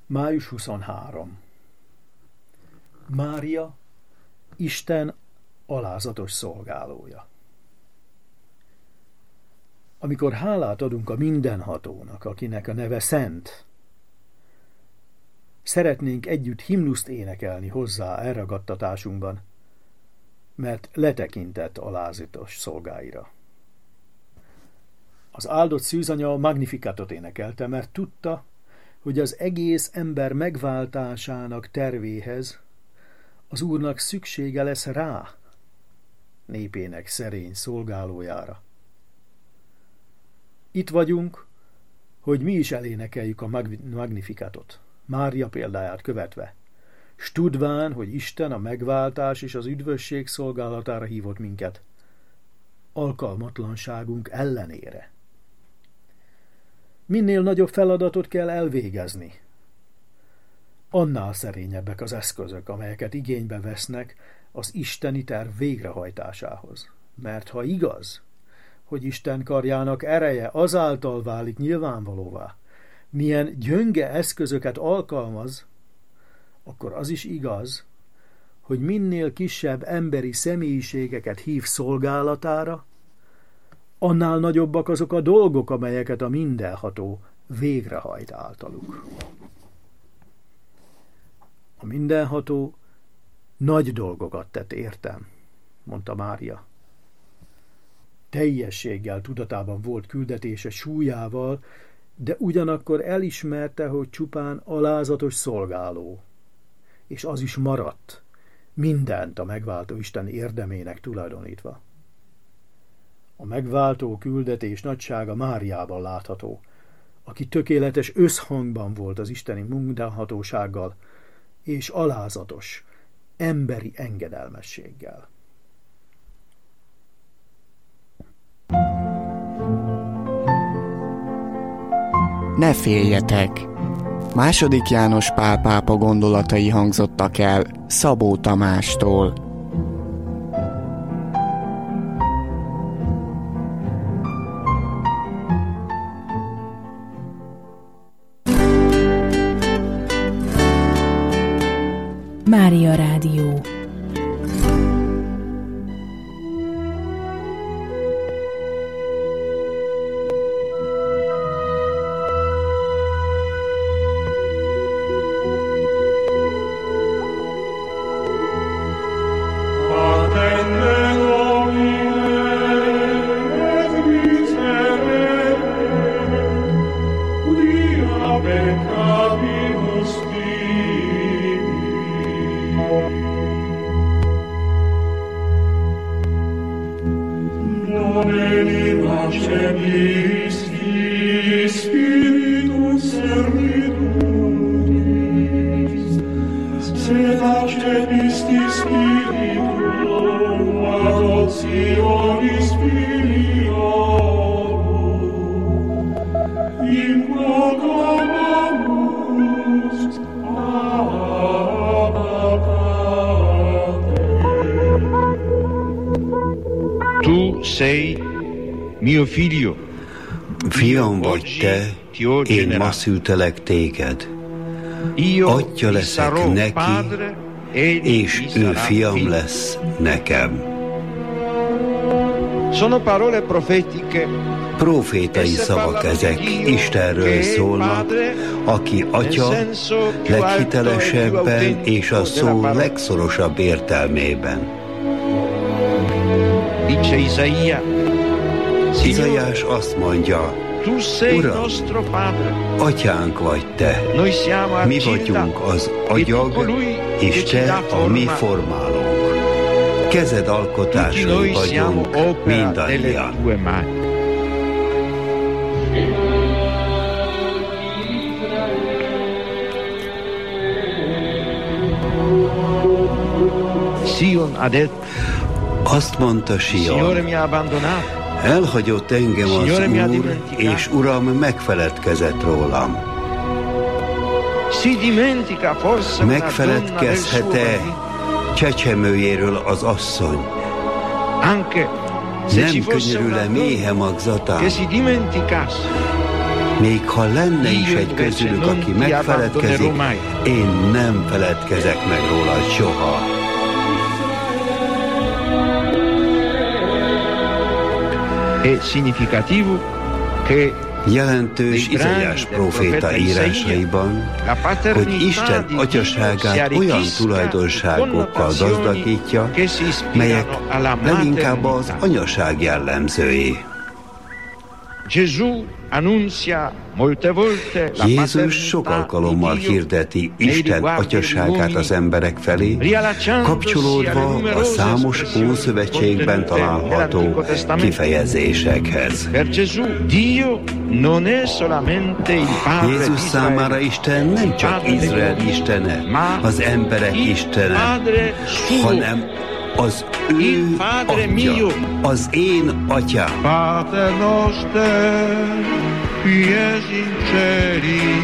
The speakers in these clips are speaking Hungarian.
Május 23. Mária, Isten alázatos szolgálója. Amikor hálát adunk a mindenhatónak, akinek a neve Szent, szeretnénk együtt himnuszt énekelni hozzá elragadtatásunkban, mert letekintett alázatos szolgáira. Az áldott szűzanya a Magnificatot énekelte, mert tudta, hogy az egész ember megváltásának tervéhez az Úrnak szüksége lesz rá, népének szerény szolgálójára. Itt vagyunk, hogy mi is elénekeljük a Magnificatot, Mária példáját követve, s tudván, hogy Isten a megváltás és az üdvösség szolgálatára hívott minket, alkalmatlanságunk ellenére. Minél nagyobb feladatot kell elvégezni, annál szerényebbek az eszközök, amelyeket igénybe vesznek az isteni terv végrehajtásához. Mert ha igaz, hogy Isten karjának ereje azáltal válik nyilvánvalóvá, milyen gyönge eszközöket alkalmaz, akkor az is igaz, hogy minél kisebb emberi személyiségeket hív szolgálatára, annál nagyobbak azok a dolgok, amelyeket a mindenható végrehajt általuk. A mindenható nagy dolgokat tett értem, mondta Mária. Teljességgel tudatában volt küldetése súlyával, de ugyanakkor elismerte, hogy csupán alázatos szolgáló, és az is maradt, mindent a megváltó Isten érdemének tulajdonítva. A megváltó küldetés nagysága Máriában látható, aki tökéletes összhangban volt az isteni mindenhatósággal, és alázatos, emberi engedelmességgel. Ne féljetek! II. János Pál pápa gondolatai hangzottak el Szabó Tamástól. Mária Rádió. Tu sei mio figlio. Fiam vagy te, én ma szültelek téged. Atya leszek neki, és ő fiam lesz nekem. Sono parole profetiche. Profétai szavak ezek, Istenről szólnak, aki Atya leghitelesebben és a szó legszorosabb értelmében. Izaiás azt mondja, Uram, Atyánk vagy te, mi vagyunk az agyag, és te a mi formálónk. Kezed alkotásai vagyunk mindannyian. Azt mondta Sion, elhagyott engem az Úr, és Uram megfeledkezett rólam. Megfeledkezhet-e csecsemőjéről az asszony? Nem könyörül-e méhe magzatán? Még ha lenne is egy közülük, aki megfeledkezik, én nem feledkezek meg rólad soha. È significativo che jelentős Izaiás próféta írásaiban, hogy Isten atyaságát olyan tulajdonságokkal gazdagítja, melyek leginkább az anyaság jellemzői. Jézus sok alkalommal hirdeti Isten atyaságát az emberek felé, kapcsolódva a számos Ószövetségben található kifejezésekhez. Jézus számára Isten nem csak Izrael istene, az emberek istene, hanem az ő atya, az én atyám. Pater noster, qui es in celi,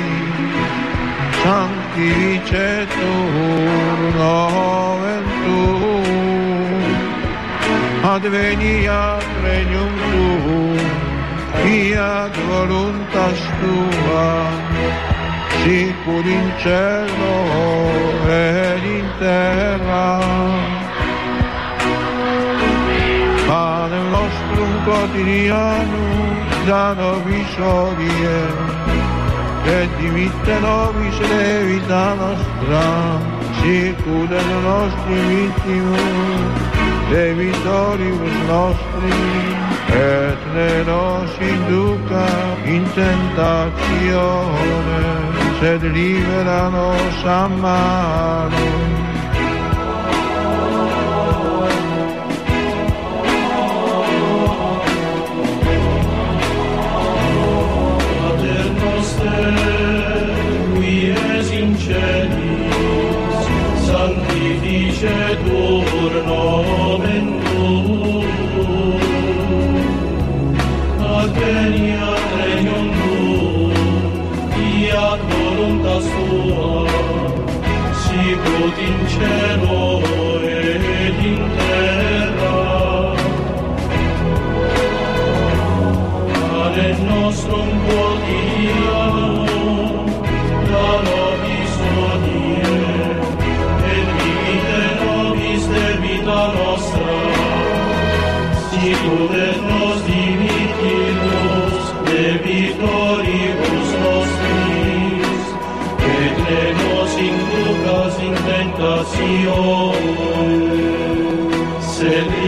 sanctificetur nomen tuum, adveniat regnum tuum, fiat voluntas tua, sicur in cielo et in terra. Panem nostrum quotidianum da nobis hodie, et dimitte nobis debita nostra, sicur et nostri vittimus debitoribus nostri, et ne nos induca in tentatione, sed libera nos a malo. Sanctificetur nomen tuum, adveniat regnum tuum, fiat voluntas tua, sicut in cielo et in terra. Panem nostrum quotidianum da nobis hodie, debita nostra, sicur et nos dimittimus debitoribus nostris, et ne nos inducas in tentatione, sed